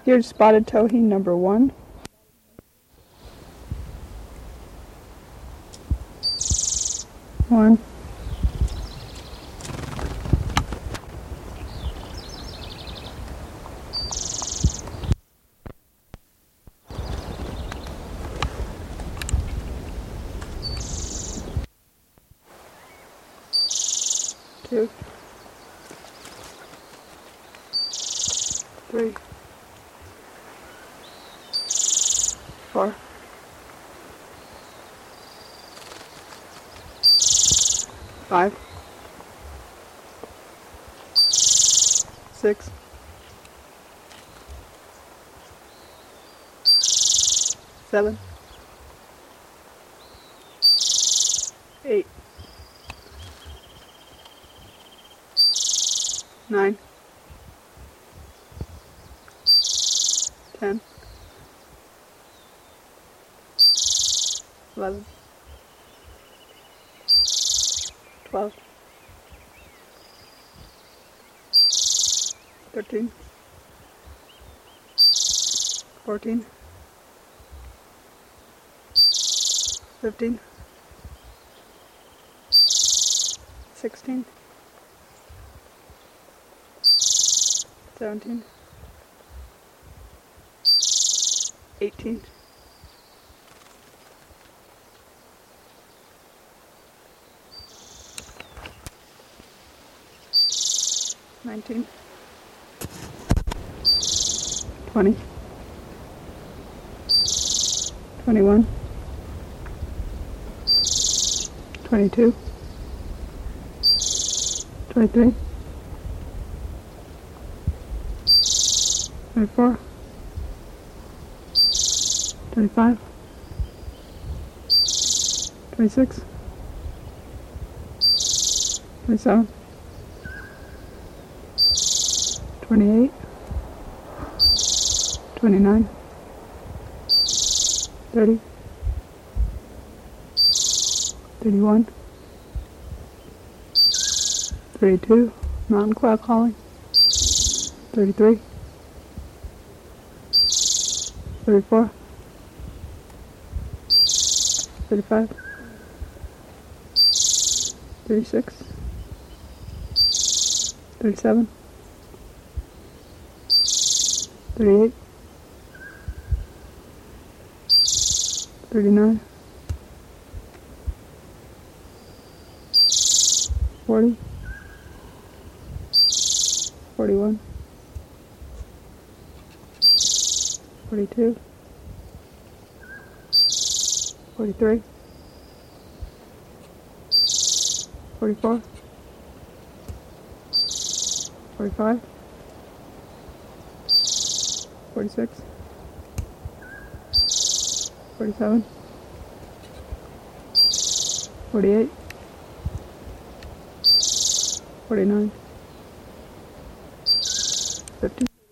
Here's spotted towhee number 1. One. Two. 3. 4. 5. 6. 7. 8. 9. 10. 11. 12. 13. 14. 15. 16. 17. 18. 19. 20. 21. 22. 23. 24. 25. 26. 27. 28. 29. 30. 31. 32. Mountain quail calling. 33. 34. 35. 36. 37. 38. 39. 40. 41. 42. 43. 44. 45. 46. 47. 48. 49. 50.